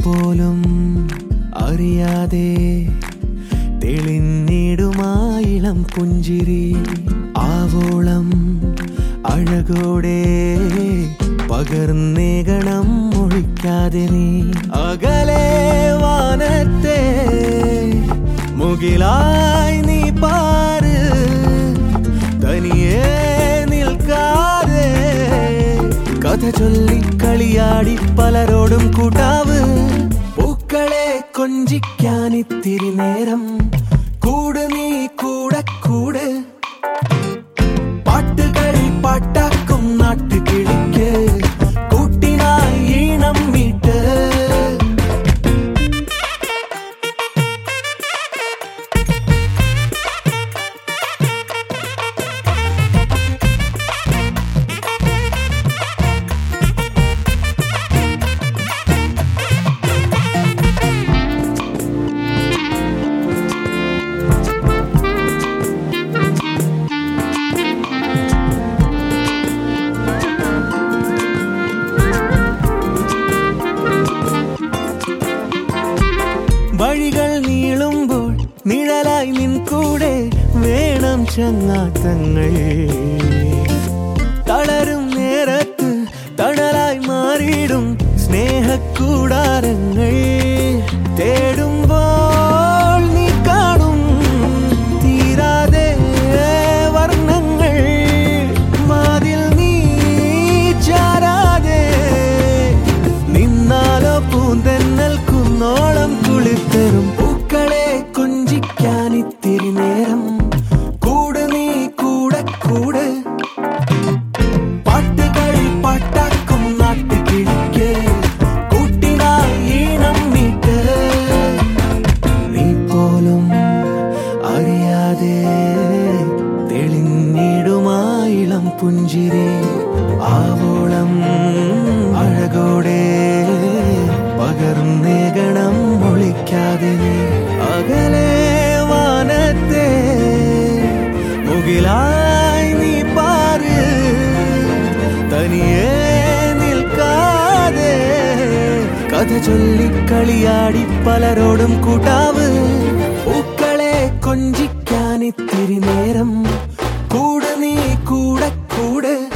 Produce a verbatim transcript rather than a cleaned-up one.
പോലും അറിയാതെ തെളിഞ്ഞിടുമായിളം പുഞ്ചിരി ആവോളം അഴകോടെ പകർന്നേകണം ഒഴിക്കാതെ നീ അകലെ വാനത്തെ മുകിലായി നീ പാര് തനിയെ നിൽക്കാതെ കഥ ചൊല്ലി കളിയാടി പലരോടും കൂട്ടാവ് പൂക്കളെ കൊഞ്ചിക്കാൻ ഇത്തിരി നേരം കൂട് നീ കൂടെ കൂട് പാട്ടുകളിൽ പാട്ടാക്കും നാട്ടുകിളിക്ക് കൂട്ടിനായി ഈണം മീട്ട് വഴികൾ നീളുമ്പോൾ നിഴലായി നിൻ കൂടെ വേണം ചങ്ങാത്തങ്ങൾ തളരും നേരത്ത് തണലായി മാറിയിടും സ്നേഹക്കൂടാരങ്ങൾ തേടുമ്പോൾ നീ കാണും തീരാതെ വർണ്ണങ്ങൾ വാതിൽ നീ ചാരാതെ നിന്നാലോ പൂന്തന്നൽ കുന്നോളം കുളിത്തരും പൂക്കളെ കൊഞ്ചിക്കാൻ ഇത്തിരി നേരം കൂട് നീ കൂടെ കൂട് പാട്ടുകളിൽ പാട്ടാക്കും നാട്ടുകിളിക്ക് കൂട്ടിനായി ഈണം മീട്ട് നീ പോലും അറിയാതെ തെളിഞ്ഞിടുമായിളം പുഞ്ചിരി ആവോളം അഴകോടെ പകർന്നേകണം ഒളിക്കാതെ നീ അകലെ വാനത്തെ മുകിലായി നീ പാര് തനിയെ നിൽക്കാതെ കഥ ചൊല്ലി കളിയാടി പലരോടും കൂട്ടാവ് പൂക്കളെ കൊഞ്ചിക്കാൻ ഇത്തിരി നേരം കൂട് നീ കൂടെ കൂട്